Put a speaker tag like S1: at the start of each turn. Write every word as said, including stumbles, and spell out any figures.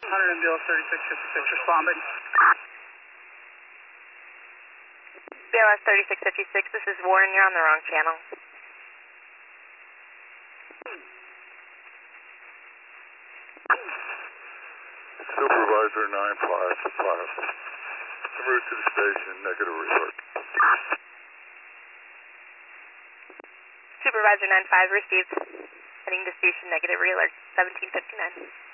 S1: one hundred M B L thirty-six fifty-six responding.
S2: B L S thirty-six fifty-six, this is Warren, you're on the wrong channel.
S3: Supervisor nine five five. En route to the station, negative report.
S2: Supervisor nine five received. Heading to station, negative realert, seventeen fifty-nine.